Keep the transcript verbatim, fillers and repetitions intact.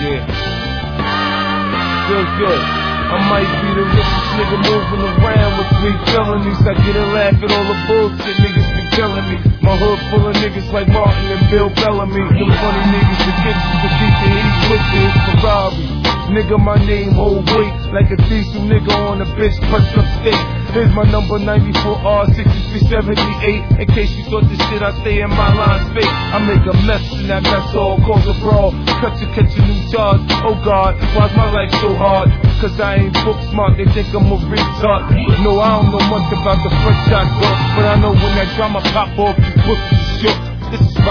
Yeah. Feel good. I might be the richest nigga moving around with three felonies. I get a laugh at all the bullshit niggas be telling me. My hood full of niggas like Martin and Bill Bellamy. Them funny niggas that get you to keep the heat with you. It's Ferrari. Nigga, my name hold weight like a diesel nigga on a bitch pressed up state. Here's my number ninety-four R sixty-three seventy-eight. In case you thought this shit, I stay in my line fake. I make a mess and that mess all cause a brawl. Cut you, catch a new charge. Oh God, why's my life so hard? Cause I ain't book smart, they think I'm a retard. No, I don't know much about the French shot, but I know when that drama pop off, you book you shook. This is